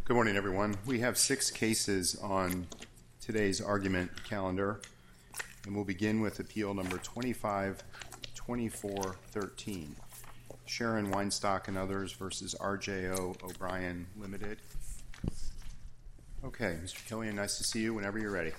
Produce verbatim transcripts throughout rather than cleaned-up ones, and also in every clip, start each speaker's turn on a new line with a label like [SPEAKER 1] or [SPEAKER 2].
[SPEAKER 1] Good morning, everyone. We have six cases on today's argument calendar, and we'll begin with appeal number twenty-five twenty-four thirteen, Sharon Weinstock and others versus R J O O'Brien Limited. Okay, Mister Killian, nice to see you whenever you're ready.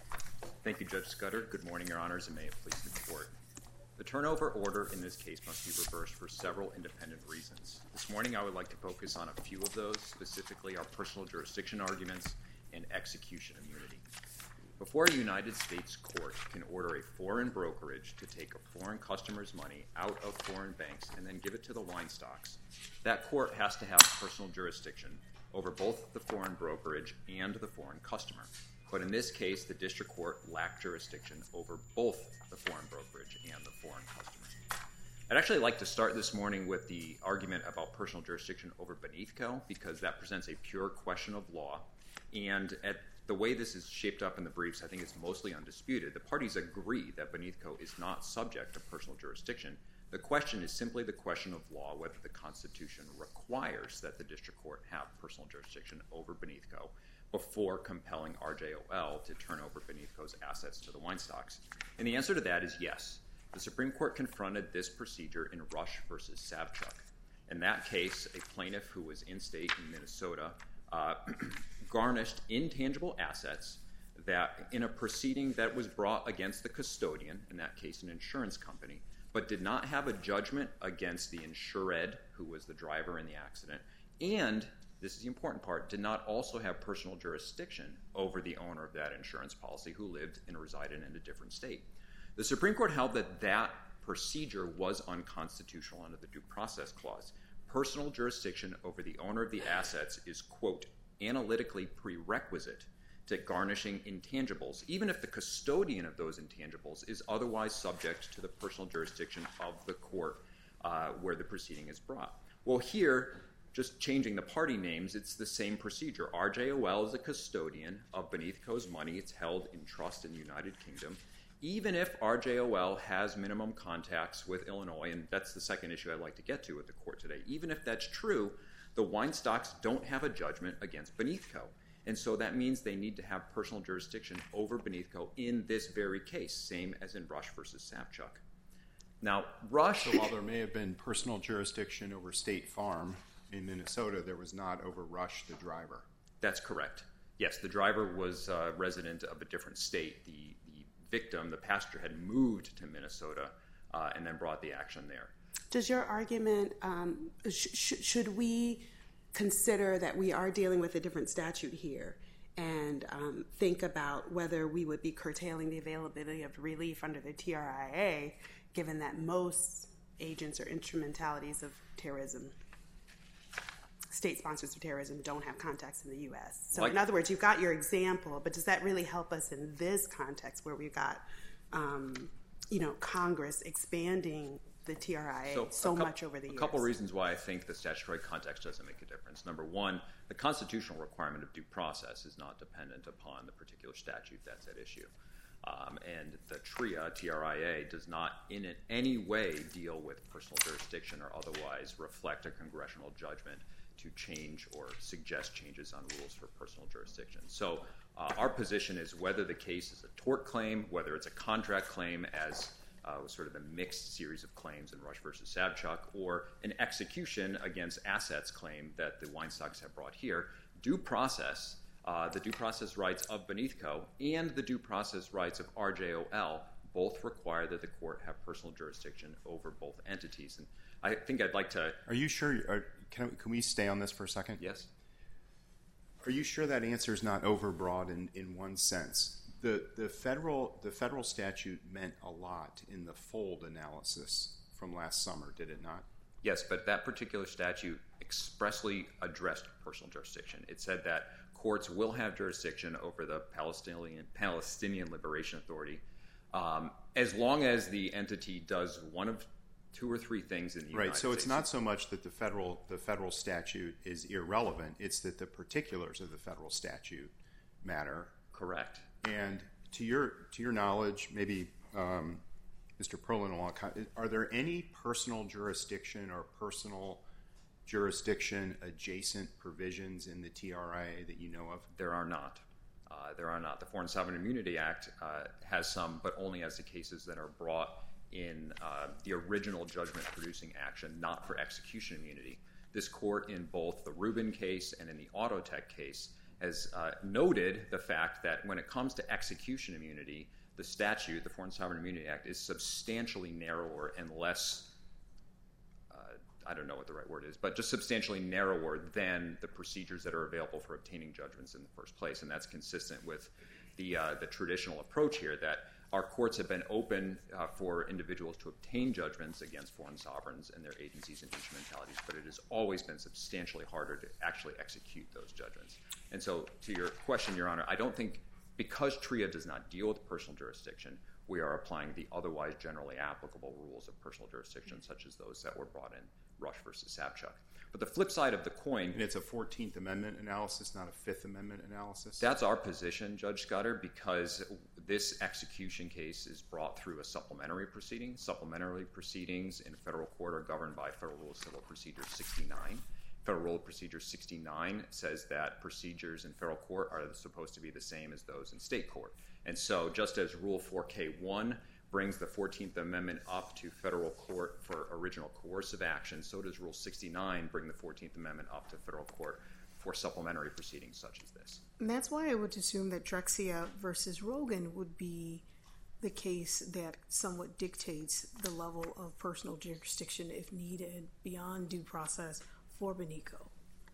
[SPEAKER 2] Thank you, Judge Scudder. Good morning, Your Honors, and may it please the Court. The turnover order in this case must be reversed for several independent reasons. This morning I would like to focus on a few of those, specifically our personal jurisdiction arguments and execution immunity. Before a United States court can order a foreign brokerage to take a foreign customer's money out of foreign banks and then give it to the Weinstocks, that court has to have personal jurisdiction over both the foreign brokerage and the foreign customer. But in this case, the district court lacked jurisdiction over both the foreign brokerage and the foreign customer. I'd actually like to start this morning with the argument about personal jurisdiction over Benethco, because that presents a pure question of law. And at the way this is shaped up in the briefs, I think it's mostly undisputed. The parties agree that Benethco is not subject to personal jurisdiction. The question is simply the question of law, whether the Constitution requires that the district court have personal jurisdiction over Benethco before compelling R J O L to turn over Benethco's assets to the Weinstocks. And the answer to that is yes. The Supreme Court confronted this procedure in Rush versus Savchuk. In that case, a plaintiff who was in state in Minnesota uh, garnished intangible assets that in a proceeding that was brought against the custodian, in that case an insurance company, but did not have a judgment against the insured, who was the driver in the accident, and this is the important part, did not also have personal jurisdiction over the owner of that insurance policy who lived and resided in a different state. The Supreme Court held that that procedure was unconstitutional under the Due Process Clause. Personal jurisdiction over the owner of the assets is, quote, analytically prerequisite to garnishing intangibles, even if the custodian of those intangibles is otherwise subject to the personal jurisdiction of the court uh, where the proceeding is brought. Well, here, just changing the party names, it's the same procedure. R J O L is a custodian of Benethco's money. It's held in trust in the United Kingdom. Even if R J O L has minimum contacts with Illinois, and that's the second issue I'd like to get to with the court today, even if that's true, the Weinstocks don't have a judgment against Benethco. And so that means they need to have personal jurisdiction over Benethco in this very case, same as in Rush versus Savchuk. Now, Rush...
[SPEAKER 1] So while there may have been personal jurisdiction over State Farm in Minnesota, there was not over Rush, the driver.
[SPEAKER 2] That's correct. Yes, the driver was a resident of a different state. The, the victim, the passenger, had moved to Minnesota uh, and then brought the action there.
[SPEAKER 3] Does your argument, um, sh- sh- should we consider that we are dealing with a different statute here and um, think about whether we would be curtailing the availability of relief under the T R I A, given that most agents or instrumentalities of terrorism, state sponsors of terrorism, don't have contacts in the U S? So like, in other words, you've got your example, but does that really help us in this context where we've got, um, you know, Congress expanding the T R I A so, so couple, much over the years?
[SPEAKER 2] A couple reasons why I think the statutory context doesn't make a difference. Number one, the constitutional requirement of due process is not dependent upon the particular statute that's at issue. Um, and the T R I A, T R I A, does not in any way deal with personal jurisdiction or otherwise reflect a congressional judgment to change or suggest changes on rules for personal jurisdiction. So uh, our position is whether the case is a tort claim, whether it's a contract claim as uh, sort of the mixed series of claims in Rush versus Savchuk, or an execution against assets claim that the Weinstocks have brought here, due process, uh, the due process rights of Benethco and the due process rights of R J O L both require that the court have personal jurisdiction over both entities. And I think I'd like to...
[SPEAKER 1] Are you sure... Are, can, can we stay on this for a second?
[SPEAKER 2] Yes.
[SPEAKER 1] Are you sure that answer is not overbroad in, in one sense? The, the, federal, the federal statute meant a lot in the Fold analysis from last summer, did it not?
[SPEAKER 2] Yes, but that particular statute expressly addressed personal jurisdiction. It said that courts will have jurisdiction over the Palestinian, Palestinian Liberation Authority um, as long as the entity does one of two or three things in the United
[SPEAKER 1] States. Right, so
[SPEAKER 2] States.
[SPEAKER 1] It's not so much that the federal the federal statute is irrelevant, it's that the particulars of the federal statute matter.
[SPEAKER 2] Correct.
[SPEAKER 1] And to your to your knowledge, maybe um, Mister Perlin, are there any personal jurisdiction or personal jurisdiction adjacent provisions in the T R I A that you know of?
[SPEAKER 2] There are not. Uh, there are not. The Foreign Sovereign Immunity Act uh, has some, but only as the cases that are brought in uh, the original judgment-producing action, not for execution immunity. This court, in both the Rubin case and in the Autotech case, has uh, noted the fact that when it comes to execution immunity, the statute, the Foreign Sovereign Immunity Act, is substantially narrower and less, uh, I don't know what the right word is, but just substantially narrower than the procedures that are available for obtaining judgments in the first place. And that's consistent with the, uh, the traditional approach here that our courts have been open uh, for individuals to obtain judgments against foreign sovereigns and their agencies and instrumentalities, but it has always been substantially harder to actually execute those judgments. And so to your question, Your Honor, I don't think because TRIA does not deal with personal jurisdiction, we are applying the otherwise generally applicable rules of personal jurisdiction, such as those that were brought in Rush versus Sabchuk. But the flip side of the coin...
[SPEAKER 1] And it's a fourteenth Amendment analysis, not a Fifth Amendment analysis?
[SPEAKER 2] That's our position, Judge Scudder, because this execution case is brought through a supplementary proceeding. Supplementary proceedings in federal court are governed by Federal Rule of Civil Procedure sixty-nine. Federal Rule of Procedure sixty-nine says that procedures in federal court are supposed to be the same as those in state court. And so just as Rule four K one brings the fourteenth Amendment up to federal court for original coercive action, so does Rule sixty-nine bring the fourteenth Amendment up to federal court for supplementary proceedings such as this.
[SPEAKER 4] And that's why I would assume that Drexia versus Rogan would be the case that somewhat dictates the level of personal jurisdiction, if needed, beyond due process for Benitco.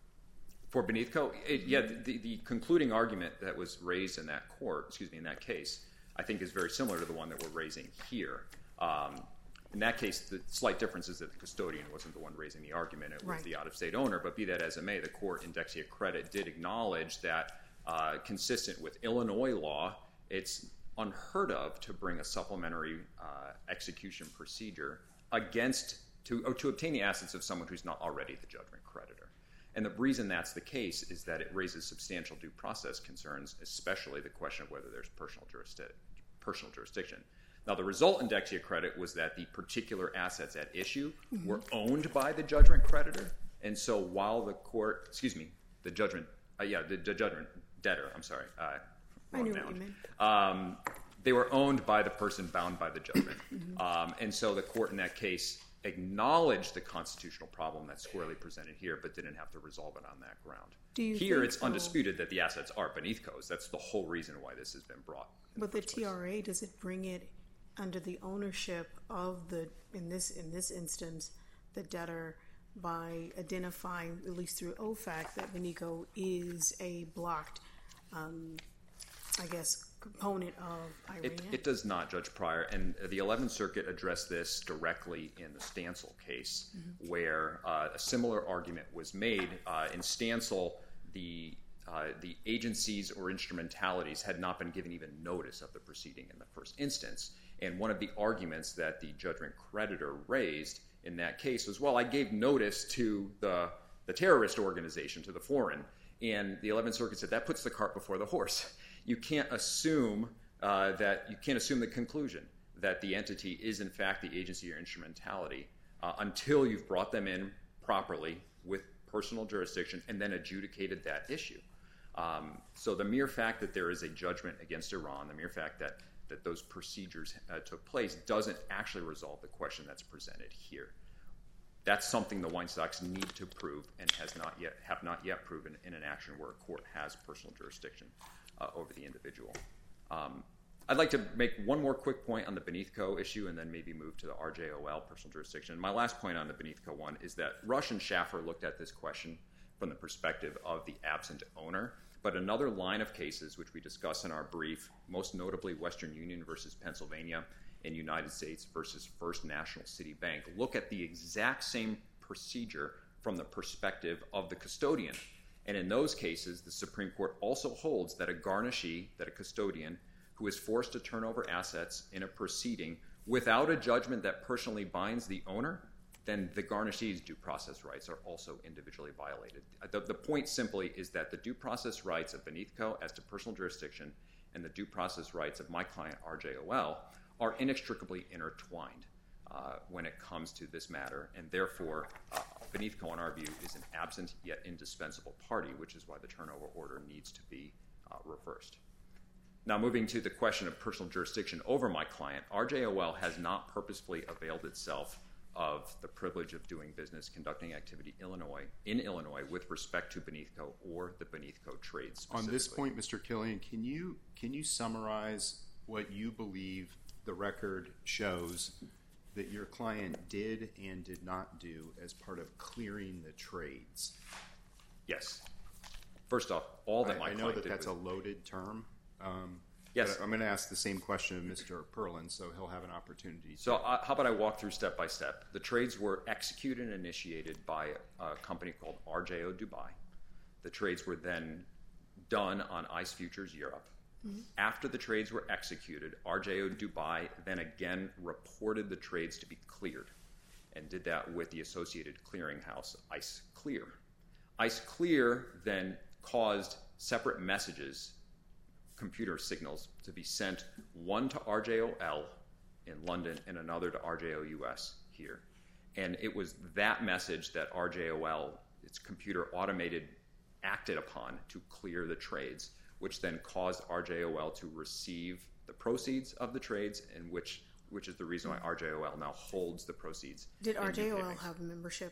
[SPEAKER 2] For Benitco, it, yeah, the, the concluding argument that was raised in that court, excuse me, in that case, I think is very similar to the one that we're raising here. Um, in that case, the slight difference is that the custodian wasn't the one raising the argument. It was
[SPEAKER 4] right.
[SPEAKER 2] the out-of-state owner. But be that as it may, the court in Dexia Credit did acknowledge that, uh, consistent with Illinois law, it's unheard of to bring a supplementary uh, execution procedure against to, or to obtain the assets of someone who's not already the judgment creditor. And the reason that's the case is that it raises substantial due process concerns, especially the question of whether there's personal, jurisdi- personal jurisdiction. Now, the result in Dexia Credit was that the particular assets at issue mm-hmm. were owned by the judgment creditor. And so while the court, excuse me, the judgment, uh, yeah, the, the judgment debtor, I'm sorry. Uh,
[SPEAKER 4] I knew what you meant.
[SPEAKER 2] Um, they were owned by the person bound by the judgment. mm-hmm. um, and so the court in that case acknowledged the constitutional problem that's squarely presented here, but didn't have to resolve it on that ground.
[SPEAKER 4] Do you
[SPEAKER 2] here,
[SPEAKER 4] think
[SPEAKER 2] it's
[SPEAKER 4] so?
[SPEAKER 2] undisputed that the assets are Benitco's. That's the whole reason why this has been brought.
[SPEAKER 4] But the, the T R A, does it bring it under the ownership of the, in this in this instance, the debtor, by identifying, at least through O F A C, that Benitco is a blocked, um, I guess, component of Iran?
[SPEAKER 2] It, it does not, Judge Pryor. And the eleventh Circuit addressed this directly in the Stancil case, mm-hmm. where uh, a similar argument was made. Uh, in Stancil, the uh, the agencies or instrumentalities had not been given even notice of the proceeding in the first instance. And one of the arguments that the judgment creditor raised in that case was, well, I gave notice to the, the terrorist organization, to the foreign. And the eleventh Circuit said that puts the cart before the horse. You can't assume uh, that you can't assume the conclusion that the entity is in fact the agency or instrumentality uh, until you've brought them in properly with personal jurisdiction and then adjudicated that issue. Um, so the mere fact that there is a judgment against Iran, the mere fact that that those procedures uh, took place doesn't actually resolve the question that's presented here. That's something the Weinstocks need to prove and has not yet have not yet proven in an action where a court has personal jurisdiction uh, over the individual. Um, I'd like to make one more quick point on the Benitco issue and then maybe move to the R J O L, personal jurisdiction. My last point on the Benitco one is that Rush and Schaffer looked at this question from the perspective of the absent owner. But another line of cases, which we discuss in our brief, most notably Western Union versus Pennsylvania and United States versus First National City Bank, look at the exact same procedure from the perspective of the custodian. And in those cases, the Supreme Court also holds that a garnishee, that a custodian, who is forced to turn over assets in a proceeding without a judgment that personally binds the owner, then the garnishee's due process rights are also individually violated. The, the point simply is that the due process rights of Benitco as to personal jurisdiction and the due process rights of my client, R J O L, are inextricably intertwined uh, when it comes to this matter, and therefore uh, Beneathco, in our view, is an absent yet indispensable party, which is why the turnover order needs to be uh, reversed. Now, moving to the question of personal jurisdiction over my client, R J O L has not purposefully availed itself of the privilege of doing business, conducting activity Illinois in Illinois with respect to Beneathco or the Beneathco trades.
[SPEAKER 1] On this point, Mister Killian, can you can you summarize what you believe the record shows that your client did and did not do as part of clearing the trades?
[SPEAKER 2] Yes. First off, all that
[SPEAKER 1] I,
[SPEAKER 2] my
[SPEAKER 1] I know
[SPEAKER 2] client
[SPEAKER 1] that
[SPEAKER 2] did
[SPEAKER 1] that's
[SPEAKER 2] was,
[SPEAKER 1] a loaded term. Um,
[SPEAKER 2] Yes.
[SPEAKER 1] But I'm going to ask the same question of Mister Perlin, so he'll have an opportunity.
[SPEAKER 2] So uh, how about I walk through step by step? The trades were executed and initiated by a company called R J O Dubai. The trades were then done on ICE Futures Europe. Mm-hmm. After the trades were executed, R J O Dubai then again reported the trades to be cleared and did that with the associated clearinghouse, ICE Clear. ICE Clear then caused separate messages, computer signals, to be sent, one to R J O L in London and another to R J O U S here. And it was that message that R J O L, its computer automated, acted upon to clear the trades, which then caused R J O L to receive the proceeds of the trades, and which which is the reason why R J O L now holds the proceeds.
[SPEAKER 4] Did R J O L
[SPEAKER 2] U K
[SPEAKER 4] have membership?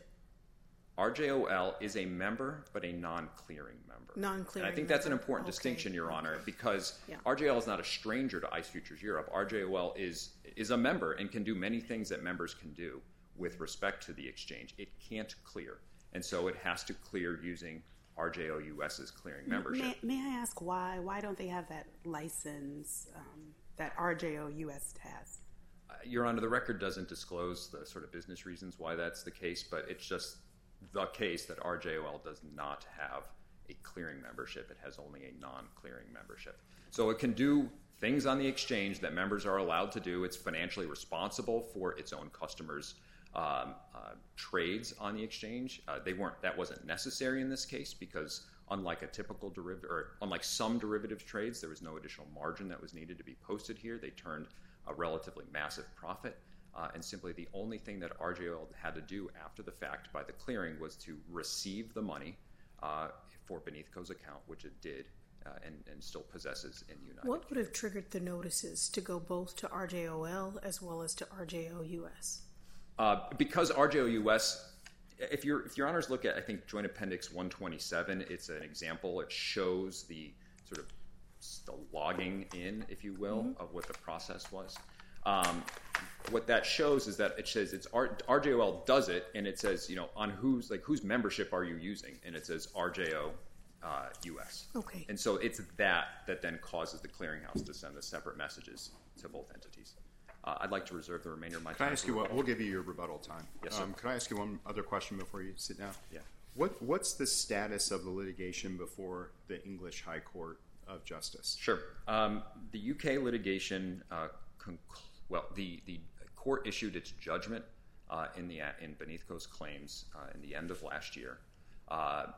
[SPEAKER 2] R J O L is a member, but a non-clearing member.
[SPEAKER 4] Non-clearing
[SPEAKER 2] And I think that's an
[SPEAKER 4] member.
[SPEAKER 2] important
[SPEAKER 4] Okay.
[SPEAKER 2] distinction, Your Honor, because
[SPEAKER 4] Yeah.
[SPEAKER 2] R J O L is not a stranger to ICE Futures Europe. R J O L is is a member and can do many things that members can do with respect to the exchange. It can't clear, and so it has to clear using R J O U S's clearing membership.
[SPEAKER 3] May, may I ask why? Why don't they have that license um, that R J O U S has?
[SPEAKER 2] Uh, Your Honor, the record doesn't disclose the sort of business reasons why that's the case, but it's just the case that R J O L does not have a clearing membership. It has only a non-clearing membership. So it can do things on the exchange that members are allowed to do. It's financially responsible for its own customers' um, uh, trades on the exchange. Uh, they weren't. That wasn't necessary in this case because, unlike a typical derivative, or unlike some derivative trades, there was no additional margin that was needed to be posted here. They turned a relatively massive profit. Uh, and simply the only thing that R J O L had to do after the fact by the clearing was to receive the money uh, for Beneathco's account, which it did uh, and, and still possesses in the United
[SPEAKER 4] What would have triggered the notices to go both to R J O L as well as to R J O U S?
[SPEAKER 2] Uh, because R J O U S, if, you're, if your honors look at, I think, Joint Appendix one twenty-seven, it's an example. It shows the sort of the logging in, if you will, mm-hmm. of what the process was. Um, what that shows is that it says it's R, R J O L does it, and it says, you know, on whose like whose membership are you using, and it says R J O uh, U S.
[SPEAKER 4] Okay.
[SPEAKER 2] And so it's that that then causes the clearinghouse to send the separate messages to both entities. Uh, I'd like to reserve the remainder of my time.
[SPEAKER 1] Can I ask
[SPEAKER 2] for
[SPEAKER 1] you what?
[SPEAKER 2] rebuttal.
[SPEAKER 1] We'll give you your rebuttal time.
[SPEAKER 2] Yes, sir.
[SPEAKER 1] Um, can I ask you one other question before you sit down?
[SPEAKER 2] Yeah.
[SPEAKER 1] What What's the status of the litigation before the English High Court of Justice?
[SPEAKER 2] Sure. Um, the U K litigation, uh, conclu- well, the, the court issued its judgment uh, in the in Beneathco's claims uh, in the end of last year. Uh,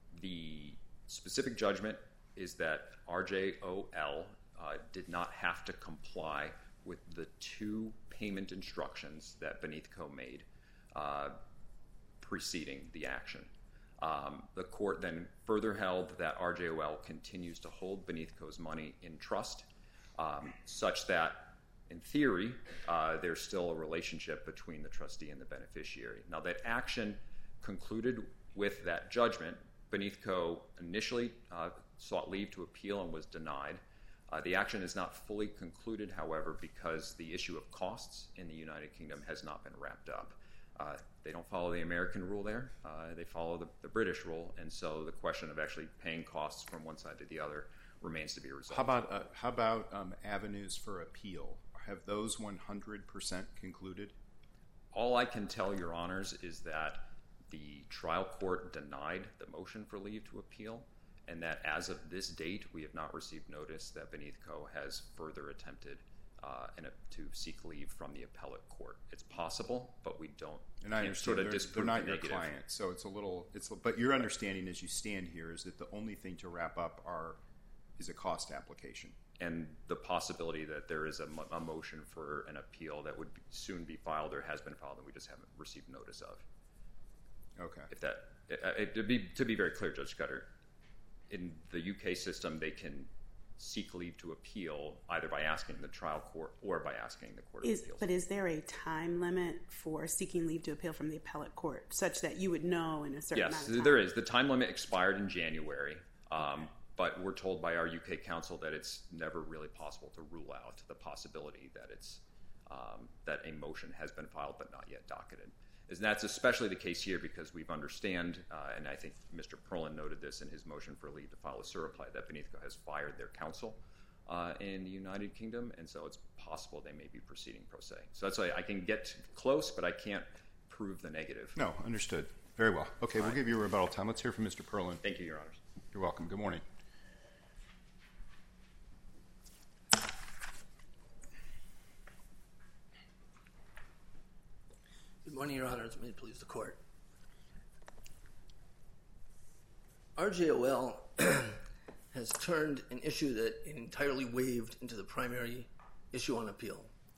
[SPEAKER 2] the specific judgment is that R J O L uh, did not have to comply with the two payment instructions that Beneathco made uh, preceding the action. Um, the court then further held that R J O L continues to hold Beneathco's money in trust, um, such that, in theory, uh, there's still a relationship between the trustee and the beneficiary. Now, that action concluded with that judgment. Beneathco initially uh, sought leave to appeal and was denied. Uh, the action is not fully concluded, however, because the issue of costs in the United Kingdom has not been wrapped up. Uh, they don't follow the American rule there. Uh, they follow the, the British rule, and so the question of actually paying costs from one side to the other remains to be resolved.
[SPEAKER 1] How about uh, how about um, avenues for appeal? Have those one hundred percent concluded?
[SPEAKER 2] All I can tell your honors is that the trial court denied the motion for leave to appeal, and that as of this date, we have not received notice that Beneathco has further attempted uh, in a, to seek leave from the appellate court. It's possible, but we don't.
[SPEAKER 1] And I understand
[SPEAKER 2] sort of
[SPEAKER 1] they're,
[SPEAKER 2] disprove
[SPEAKER 1] they're not
[SPEAKER 2] the
[SPEAKER 1] your
[SPEAKER 2] negative.
[SPEAKER 1] client, so it's a little. It's but your understanding as you stand here is that the only thing to wrap up are is a cost application.
[SPEAKER 2] And the possibility that there is a, mo- a motion for an appeal that would be, soon be filed or has been filed and we just haven't received notice of. Okay. If that, it, to be to be very clear, Judge Scudder, in the U K system, they can seek leave to appeal either by asking the trial court or by asking the Court of
[SPEAKER 3] is,
[SPEAKER 2] Appeals.
[SPEAKER 3] But is there a time limit for seeking leave to appeal from the appellate court such that you would know in a certain
[SPEAKER 2] yes,
[SPEAKER 3] amount of time?
[SPEAKER 2] There is. The time limit expired in January, um, but we're told by our U K counsel that it's never really possible to rule out the possibility that it's um, that a motion has been filed but not yet docketed. And that's especially the case here because we understand, uh, and I think Mister Perlin noted this in his motion for leave to file a surreply, that Benethco has fired their counsel uh, in the United Kingdom, and so it's possible they may be proceeding pro se. So that's why I can get close, but I can't prove the negative.
[SPEAKER 1] No, understood. Very well. Okay,
[SPEAKER 2] All
[SPEAKER 1] we'll
[SPEAKER 2] right.
[SPEAKER 1] give you a rebuttal time. Let's hear from Mister Perlin.
[SPEAKER 2] Thank you, Your Honors.
[SPEAKER 1] You're welcome. Good morning.
[SPEAKER 5] Good morning, Your Honors. May it please the Court. R J O L has turned an issue that it entirely waived into the primary issue on appeal.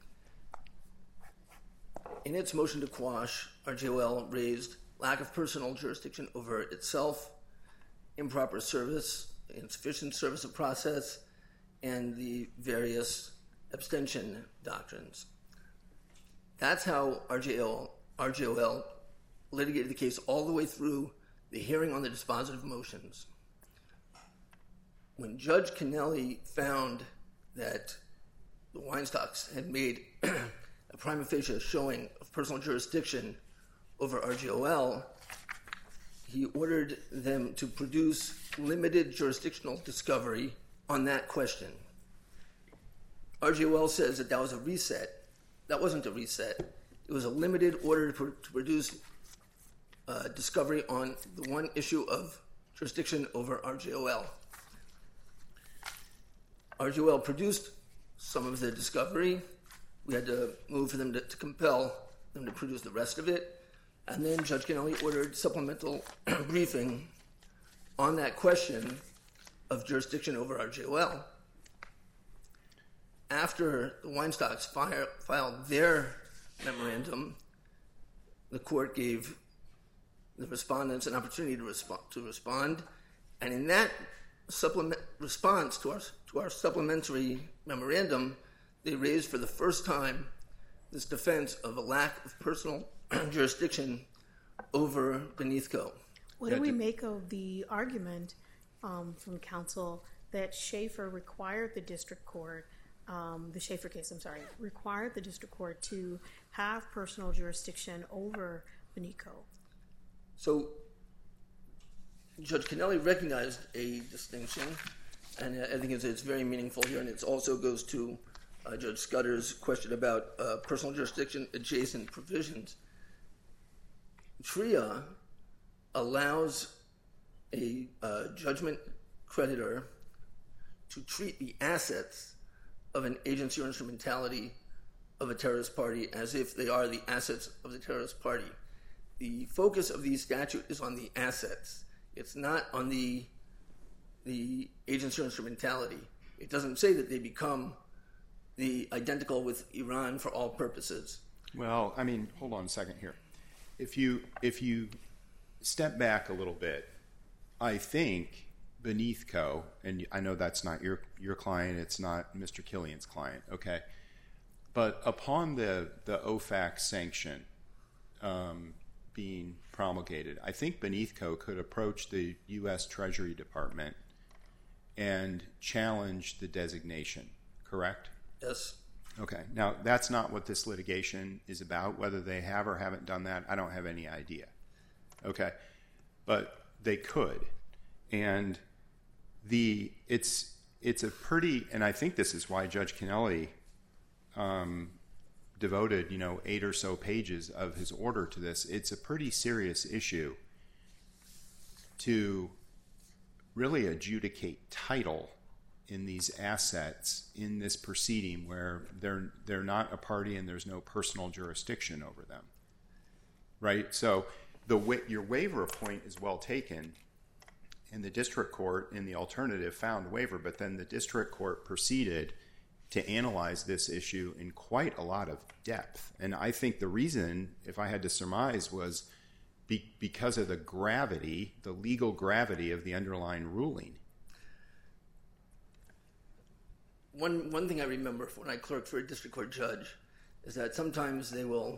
[SPEAKER 5] In its motion to quash, R J O L raised lack of personal jurisdiction over itself, improper service, insufficient service of process, and the various abstention doctrines. That's how R J O L, R J O L litigated the case all the way through the hearing on the dispositive motions. When Judge Kennelly found that the Weinstocks had made a prima facie showing of personal jurisdiction over R J O L, he ordered them to produce limited jurisdictional discovery on that question. R J O L says that that was a reset. That wasn't a reset. It was a limited order to, to produce uh, discovery on the one issue of jurisdiction over R J O L. R J O L produced some of the discovery. We had to move for them to, to compel them to produce the rest of it. And then Judge Kennelly ordered supplemental briefing on that question of jurisdiction over R J O L. After the Weinstocks fire, filed their memorandum, the court gave the respondents an opportunity to, resp- to respond. And in that supplement response to our, to our supplementary memorandum, they raised for the first time this defense of a lack of personal jurisdiction over Benethco.
[SPEAKER 4] What do we make of the argument um, from counsel that Schaefer required the district court, um, the Schaefer case, I'm sorry, required the district court to have personal jurisdiction over Benethco?
[SPEAKER 5] So Judge Kennelly recognized a distinction, and I think it's, it's very meaningful here, and it also goes to uh, Judge Scudder's question about uh, personal jurisdiction adjacent provisions. TRIA allows a uh, judgment creditor to treat the assets of an agency or instrumentality of a terrorist party as if they are the assets of the terrorist party. The focus of the statute is on the assets. It's not on the the agency or instrumentality. It doesn't say that they become the identical with Iran for all purposes.
[SPEAKER 1] Well, I mean, hold on a second here. If you if you step back a little bit, I think Benethco, and I know that's not your your client, it's not Mister Killian's client, okay? But upon the the O F A C sanction um, being promulgated, I think Benethco could approach the U S Treasury Department and challenge the designation, correct?
[SPEAKER 5] Yes.
[SPEAKER 1] Okay. Now, that's not what this litigation is about. Whether they have or haven't done that, I don't have any idea. Okay. But they could. And the it's it's a pretty, and I think this is why Judge Kennelly um, devoted, you know, eight or so pages of his order to this. It's a pretty serious issue to really adjudicate title in these assets in this proceeding where they're they're not a party and there's no personal jurisdiction over them, right? So the your waiver point is well taken, and the district court in the alternative found waiver, but then the district court proceeded to analyze this issue in quite a lot of depth. And I think the reason, if I had to surmise, was be, because of the gravity, the legal gravity of the underlying ruling.
[SPEAKER 5] One one thing I remember when I clerked for a district court judge is that sometimes they will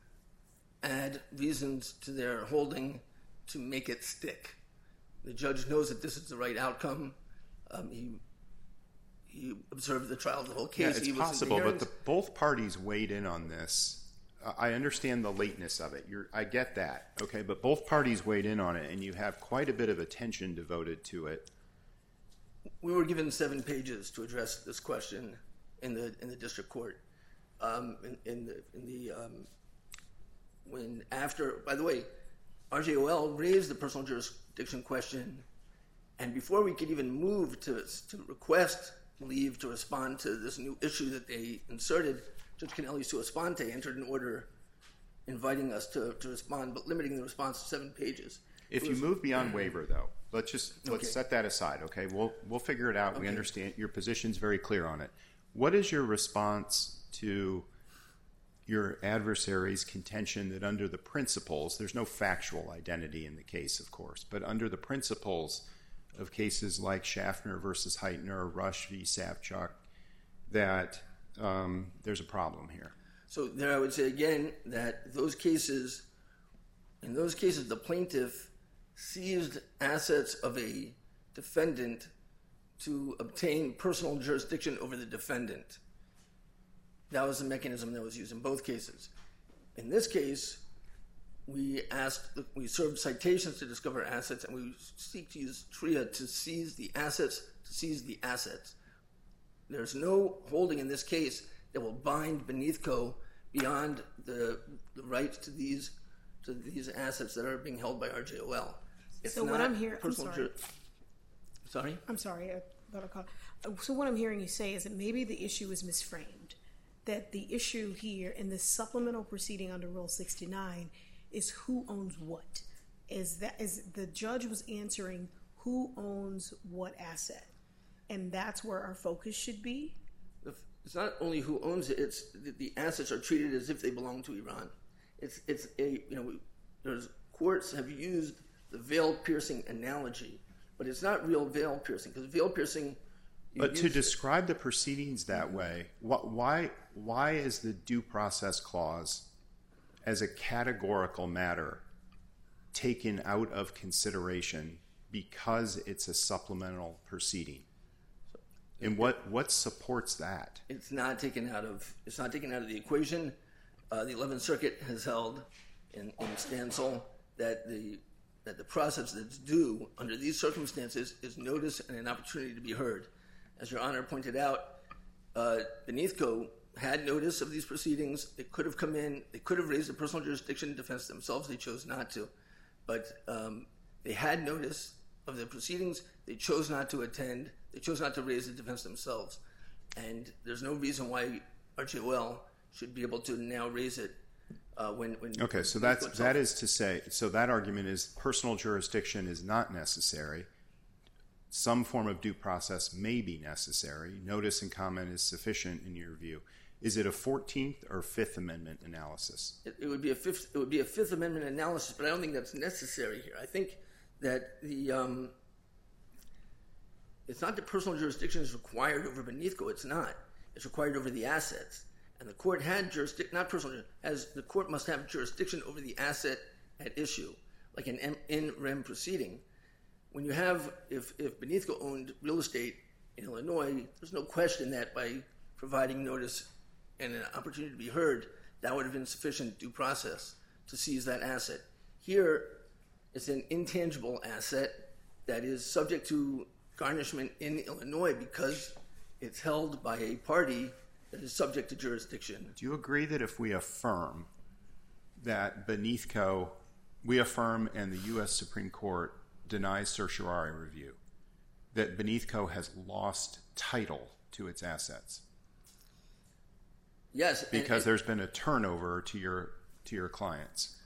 [SPEAKER 5] add reasons to their holding to make it stick. The judge knows that this is the right outcome. Um, he he observed the trial of the whole case.
[SPEAKER 1] Yeah, it's
[SPEAKER 5] he
[SPEAKER 1] possible, but the, both parties weighed in on this. Uh, I understand the lateness of it. You're, I get that, okay? But both parties weighed in on it, and you have quite a bit of attention devoted to it.
[SPEAKER 5] We were given seven pages to address this question in the in the district court. Um, in, in the in the um, when after, by the way, R J O L raised the personal jurisdiction question, and before we could even move to to request leave to respond to this new issue that they inserted, Judge Kennelly sua sponte entered an order inviting us to, to respond, but limiting the response to seven pages.
[SPEAKER 1] If
[SPEAKER 5] It
[SPEAKER 1] you
[SPEAKER 5] was-
[SPEAKER 1] move beyond waiver, though, let's just let's
[SPEAKER 5] Okay.
[SPEAKER 1] set that aside, okay? We'll we'll figure it out. We
[SPEAKER 5] Okay.
[SPEAKER 1] understand your position's very clear on it. What is your response to your adversary's contention that under the principles, there's no factual identity in the case, of course, but under the principles of cases like Schaffner versus Heitner, Rush v. Savchuk, that um, there's a problem here?
[SPEAKER 5] So there I would say again that those cases, in those cases, the plaintiff seized assets of a defendant to obtain personal jurisdiction over the defendant. That was the mechanism that was used in both cases. In this case, we asked, we served citations to discover assets, and we seek to use T R I A to seize the assets, to seize the assets. There's no holding in this case that will bind Benethco beyond the, the rights to these to these assets that are being held by R J O L. It's
[SPEAKER 4] So what
[SPEAKER 5] not
[SPEAKER 4] I'm hearing- I'm
[SPEAKER 5] personal
[SPEAKER 4] sorry.
[SPEAKER 5] jur- sorry?
[SPEAKER 4] I'm sorry, I thought I caught. uh, So what I'm hearing you say is that maybe the issue is misframed. That the issue here in the supplemental proceeding under Rule sixty-nine is who owns what. Is that is the judge was answering who owns what asset, and that's where our focus should be.
[SPEAKER 5] It's not only who owns it; it's the, the assets are treated as if they belong to Iran. It's it's a you know there's courts have used the veil piercing analogy, but it's not real veil piercing because veil piercing. you
[SPEAKER 1] But to
[SPEAKER 5] use-
[SPEAKER 1] describe the proceedings that way, wh- why why is the due process clause, as a categorical matter, taken out of consideration because it's a supplemental proceeding? And what, what supports that?
[SPEAKER 5] it's not taken out of it's not taken out of the equation. Uh, the Eleventh Circuit has held in, in Stansel that the that the process that's due under these circumstances is notice and an opportunity to be heard. As Your Honor pointed out, uh, Benethco had notice of these proceedings. They could have come in. They could have raised a personal jurisdiction defense themselves. They chose not to. But um, they had notice of the proceedings. They chose not to attend. They chose not to raise the defense themselves. And there's no reason why R J O L should be able to now raise it uh, when, when...
[SPEAKER 1] Okay, so
[SPEAKER 5] Benethco
[SPEAKER 1] that's,
[SPEAKER 5] itself-
[SPEAKER 1] that is to say, so that argument is personal jurisdiction is not necessary. Some form of due process may be necessary. Notice and comment is sufficient in your view. Is it a fourteenth or Fifth Amendment analysis?
[SPEAKER 5] It, it would be a fifth. It would be a Fifth Amendment analysis, but I don't think that's necessary here. I think that the um, it's not that personal jurisdiction is required over Benethco. It's not. It's required over the assets, and the court had jurisdiction. Not personal, as the court must have jurisdiction over the asset at issue, like an M- in rem proceeding. When you have, if if Benethco owned real estate in Illinois, there's no question that by providing notice and an opportunity to be heard, that would have been sufficient due process to seize that asset. Here, it's an intangible asset that is subject to garnishment in Illinois because it's held by a party that is subject to jurisdiction.
[SPEAKER 1] Do you agree that if we affirm that Benethco, we affirm and the U S Supreme Court denies certiorari review, that Benethco has lost title to its assets?
[SPEAKER 5] Yes, and-
[SPEAKER 1] Because
[SPEAKER 5] and-
[SPEAKER 1] there's been a turnover to your to your clients.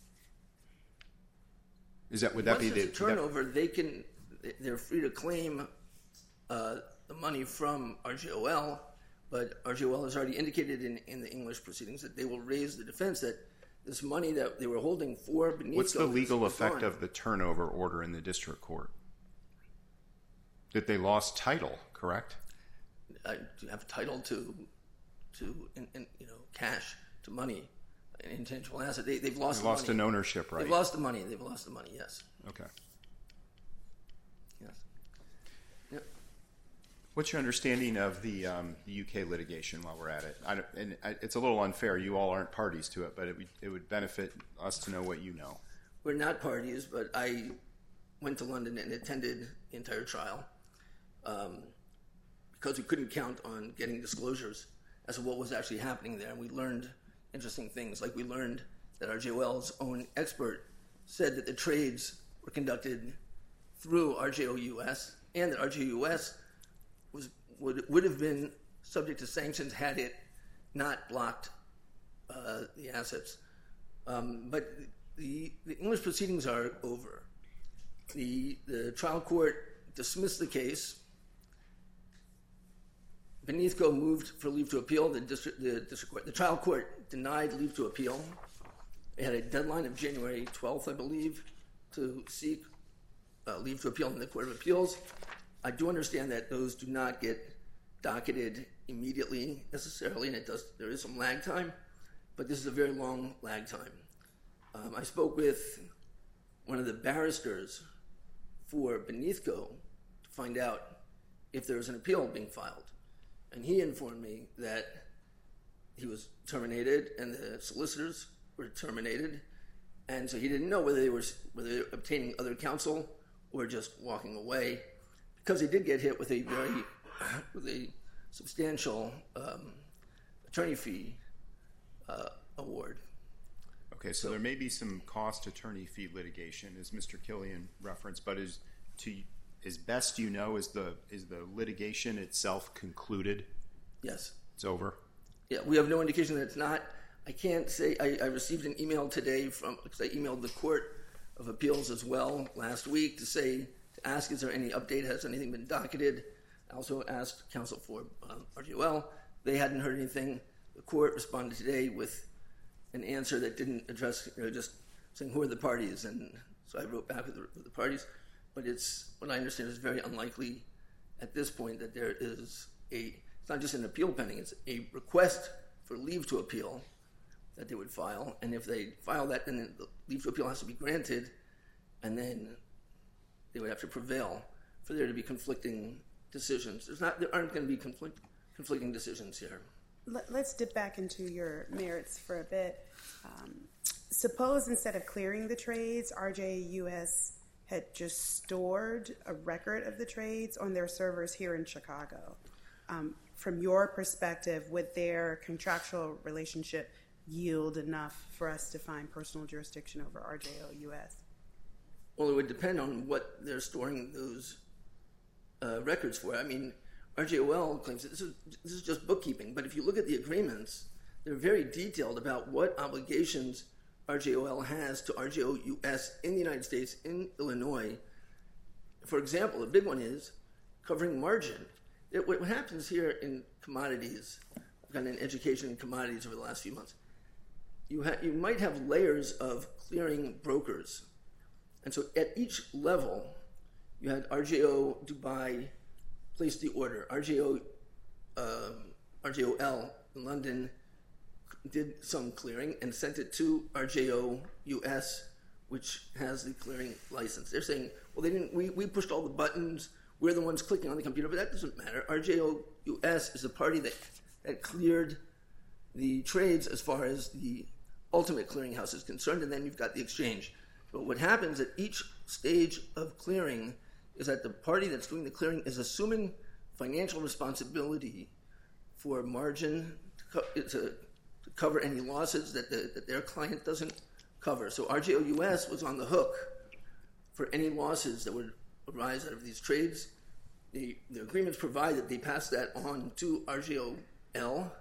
[SPEAKER 1] Is that would that
[SPEAKER 5] Once
[SPEAKER 1] be the
[SPEAKER 5] there's a turnover, they can they're free to claim uh, the money from R J O L, but R J O L has already indicated in, in the English proceedings that they will raise the defense that this money that they were holding for Benito.
[SPEAKER 1] What's the legal effect of the turnover order in the district court? That they lost title, correct?
[SPEAKER 5] Uh, to have title to, to in, in, you know, cash, to money, an intangible asset. They, they've lost
[SPEAKER 1] They
[SPEAKER 5] the
[SPEAKER 1] lost
[SPEAKER 5] money.
[SPEAKER 1] an ownership right.
[SPEAKER 5] They've lost the money. They've lost the money, yes.
[SPEAKER 1] Okay.
[SPEAKER 5] Yes. Yep.
[SPEAKER 1] What's your understanding of the, um, the U K litigation while we're at it? I don't, and I, it's a little unfair. You all aren't parties to it, but it would, it would benefit us to know what you know.
[SPEAKER 5] We're not parties, but I went to London and attended the entire trial um, because we couldn't count on getting disclosures as to what was actually happening there. And we learned interesting things, like we learned that R J O L's own expert said that the trades were conducted through R J O U S and that R J O U S was would would have been subject to sanctions had it not blocked uh, the assets. Um, but the, the English proceedings are over. The the trial court dismissed the case. Benithco moved for leave to appeal. The district the district court, the trial court denied leave to appeal. They had a deadline of January twelfth, I believe, to seek uh, leave to appeal in the Court of Appeals. I do understand that those do not get docketed immediately necessarily, and it does. There is some lag time, but this is a very long lag time. Um, I spoke with one of the barristers for Benithco to find out if there was an appeal being filed, and he informed me that he was terminated and the solicitors were terminated, and so he didn't know whether they were whether they were obtaining other counsel or just walking away, because he did get hit with a very with a substantial um, attorney fee uh, award.
[SPEAKER 1] Okay, so, so there may be some cost attorney fee litigation, as Mister Killian referenced, but is to as best you know, is the is the litigation itself concluded?
[SPEAKER 5] Yes,
[SPEAKER 1] it's over.
[SPEAKER 5] Yeah, we have no indication that it's not. I can't say. I, I received an email today from because I emailed the Court of Appeals as well last week to say to ask is there any update? Has anything been docketed? I also asked counsel for um, R J O L. They hadn't heard anything. The court responded today with an answer that didn't address, you know, just saying who are the parties, and so I wrote back with the, with the parties. But it's what I understand is very unlikely at this point that there is a. It's not just an appeal pending; it's a request for leave to appeal that they would file, and if they file that, then the leave to appeal has to be granted, and then they would have to prevail for there to be conflicting decisions. There's not. There aren't going to be conflict, conflicting decisions here.
[SPEAKER 3] Let's dip back into your merits for a bit. Um, suppose instead of clearing the trades, R J U S had just stored a record of the trades on their servers here in Chicago. Um, from your perspective, would their contractual relationship yield enough for us to find personal jurisdiction over R J O U S?
[SPEAKER 5] Well, it would depend on what they're storing those uh, records for. I mean, R J O L claims that this is, this is just bookkeeping, but if you look at the agreements, they're very detailed about what obligations R J O L has to R J O U S in the United States, in Illinois. For example, a big one is covering margin. It, what happens here in commodities, I've gotten an education in commodities over the last few months, you, ha- you might have layers of clearing brokers. And so at each level, you had R J O Dubai place the order. R J O, um, R J O L in London did some clearing and sent it to R J O U S, which has the clearing license. They're saying, well, they didn't. We, we pushed all the buttons. We're the ones clicking on the computer, but that doesn't matter. R J O U S is the party that that cleared the trades as far as the ultimate clearinghouse is concerned, and then you've got the exchange. But what happens at each stage of clearing is that the party that's doing the clearing is assuming financial responsibility for margin to, co- to, to cover any losses that, the, that their client doesn't cover. So R J O U S was on the hook for any losses that would arise out of these trades. The, the agreements provide that they pass that on to R J O L,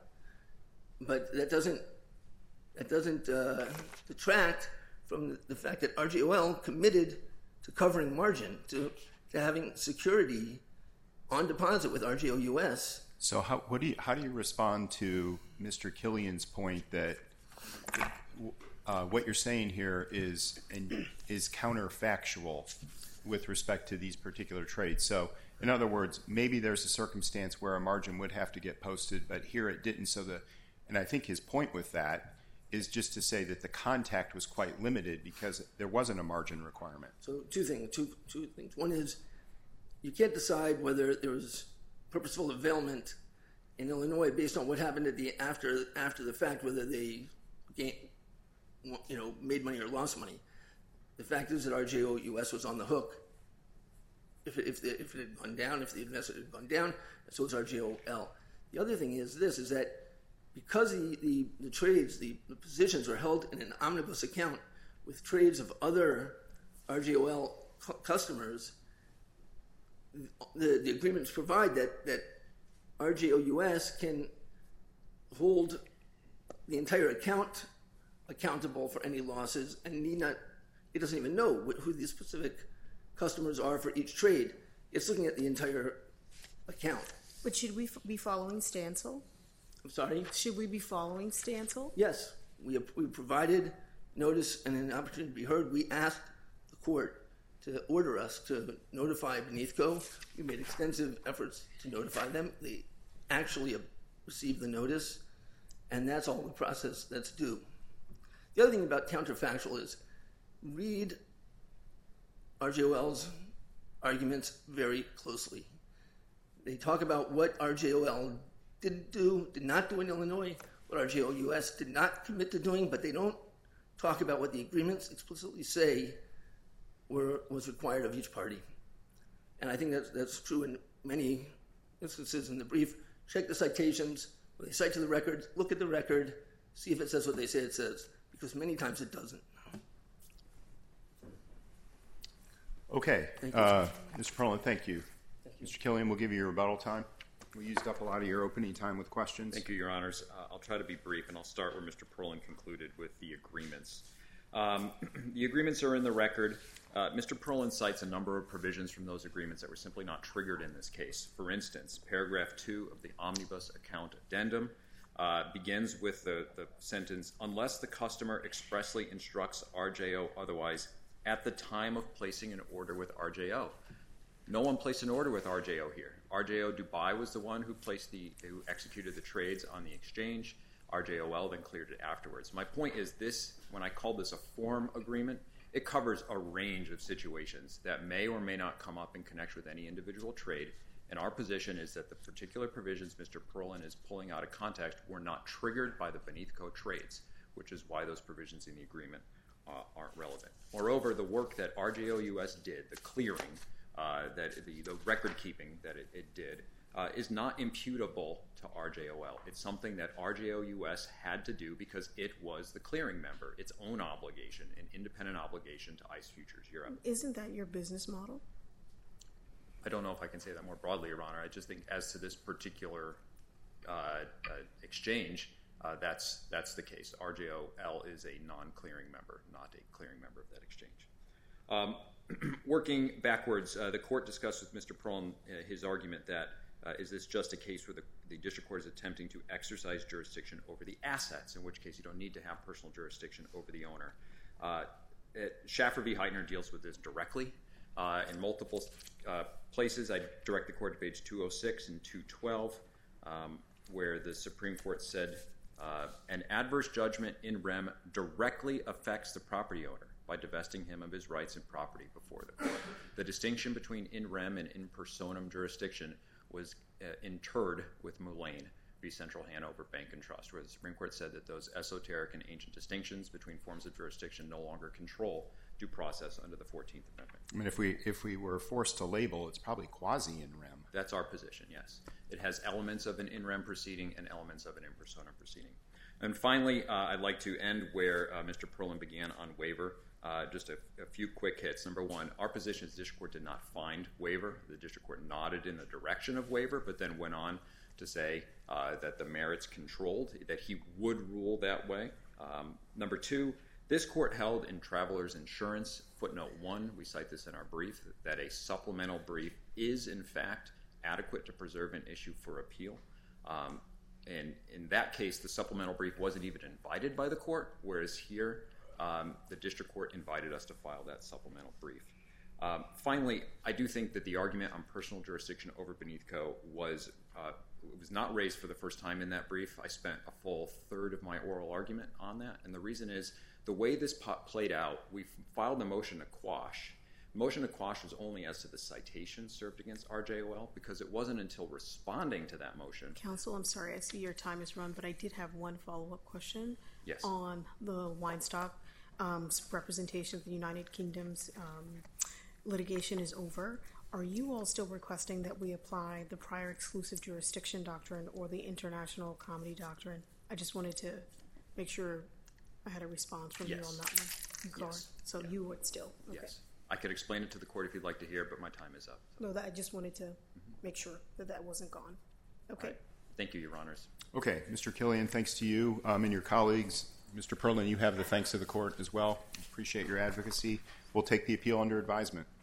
[SPEAKER 5] but that doesn't that doesn't uh, detract from the, the fact that R J O L committed to covering margin, to to having security on deposit with R J O U S.
[SPEAKER 1] So how what do you how do you respond to Mister Killian's point that uh, what you're saying here is and is counterfactual with respect to these particular trades. So, in other words, maybe there's a circumstance where a margin would have to get posted, but here it didn't. So the, and I think his point with that is just to say that the contact was quite limited because there wasn't a margin requirement.
[SPEAKER 5] So two things. Two two things. One is you can't decide whether there was purposeful availment in Illinois based on what happened at the after after the fact, whether they gain, you know, made money or lost money. The fact is that R J O U S was on the hook. If it, if, the, if it had gone down, if the investor had gone down, so is R J O L. The other thing is this, is that because the, the, the trades, the, the positions were held in an omnibus account with trades of other R J O L cu- customers, the, the agreements provide that, that R J O U S can hold the entire account accountable for any losses and need not, it doesn't even know wh- who the specific customers are for each trade. It's looking at the entire account.
[SPEAKER 4] But should we f- be following Stansel?
[SPEAKER 5] I'm sorry?
[SPEAKER 4] Should we be following Stansel?
[SPEAKER 5] Yes. We, have, we provided notice and an opportunity to be heard. We asked the court to order us to notify Beneathco. We made extensive efforts to notify them. They actually received the notice, and that's all the process that's due. The other thing about counterfactual is read R J O L's arguments very closely. They talk about what R J O L did do, did not do in Illinois, what R J O U S did not commit to doing, but they don't talk about what the agreements explicitly say were was required of each party. And I think that's, that's true in many instances in the brief. Check the citations. When they cite to the record, look at the record, see if it says what they say it says, because many times it doesn't.
[SPEAKER 1] Okay.
[SPEAKER 5] Thank you,
[SPEAKER 1] Uh, Mister Perlin, thank you. Thank you. Mister Killian, we'll give you your rebuttal time. We used up a lot of your opening time with questions.
[SPEAKER 2] Thank you, Your Honors. Uh, I'll try to be brief, and I'll start where Mister Perlin concluded with the agreements. Um, the agreements are in the record. Uh, Mister Perlin cites a number of provisions from those agreements that were simply not triggered in this case. For instance, paragraph two of the omnibus account addendum uh, begins with the, the sentence, unless the customer expressly instructs R J O otherwise at the time of placing an order with R J O. No one placed an order with R J O here. R J O Dubai was the one who placed the who executed the trades on the exchange. R J O L then cleared it afterwards. My point is this, when I call this a form agreement, it covers a range of situations that may or may not come up in connection with any individual trade. And our position is that the particular provisions Mister Perlin is pulling out of context were not triggered by the Beneathco trades, which is why those provisions in the agreement uh, aren't relevant. Moreover, the work that R J O U S did, the clearing, uh, that the, the record keeping that it, it did, uh, is not imputable to R J O L. It's something that R J O U S had to do because it was the clearing member, its own obligation, an independent obligation to ICE Futures Europe.
[SPEAKER 4] Isn't that your business model?
[SPEAKER 2] I don't know if I can say that more broadly, Your Honor. I just think as to this particular uh, uh, exchange, uh, that's that's the case. R J O L is a non-clearing member, not a clearing member of that exchange. Um, working backwards, uh, the court discussed with Mister Perlin uh, his argument that uh, is this just a case where the, the district court is attempting to exercise jurisdiction over the assets, in which case you don't need to have personal jurisdiction over the owner. Uh, it, Schaffer v. Heitner deals with this directly. Uh, in multiple uh, places, I direct the court to page two oh six and two twelve, um, where the Supreme Court said, uh, an adverse judgment in rem directly affects the property owner by divesting him of his rights and property before the court. The distinction between in rem and in personam jurisdiction was uh, interred with Mullane v. Central Hanover Bank and Trust, where the Supreme Court said that those esoteric and ancient distinctions between forms of jurisdiction no longer control due process under the fourteenth Amendment.
[SPEAKER 1] I mean, if we if we were forced to label, it's probably quasi-in rem.
[SPEAKER 2] That's our position, yes. It has elements of an in rem proceeding and elements of an in personam proceeding. And finally, uh, I'd like to end where uh, Mister Perlin began on waiver. Uh, just a, a few quick hits. Number one, our position is the district court did not find waiver. The district court nodded in the direction of waiver, but then went on to say uh, that the merits controlled, that he would rule that way. Um, number two, this court held in Travelers Insurance, footnote one, we cite this in our brief, that a supplemental brief is, in fact, adequate to preserve an issue for appeal. Um, and in that case, the supplemental brief wasn't even invited by the court, whereas here, um, the district court invited us to file that supplemental brief. Um, finally, I do think that the argument on personal jurisdiction over Benethco was uh, was not raised for the first time in that brief. I spent a full third of my oral argument on that, and the reason is the way this played out, we filed the motion to quash. The motion to quash was only as to the citation served against R J O L because it wasn't until responding to that motion.
[SPEAKER 4] Counsel, I'm sorry, I see your time is run, but I did have one follow-up question
[SPEAKER 2] Yes.
[SPEAKER 4] on the Weinstock um, representation of the United Kingdom's um, litigation is over. Are you all still requesting that we apply the prior exclusive jurisdiction doctrine or the international comedy doctrine? I just wanted to make sure I had a response from
[SPEAKER 2] Yes.
[SPEAKER 4] you on that one. Regard.
[SPEAKER 2] Yes.
[SPEAKER 4] So you would still? Okay.
[SPEAKER 2] Yes. I could explain it to the court if you'd like to hear, but my time is up.
[SPEAKER 4] No, that I just wanted to make sure that that wasn't gone. Okay.
[SPEAKER 2] Right. Thank you, Your Honors.
[SPEAKER 1] Okay, Mister Killian, thanks to you um, and your colleagues. Mister Perlin, you have the thanks of the court as well. Appreciate your advocacy. We'll take the appeal under advisement.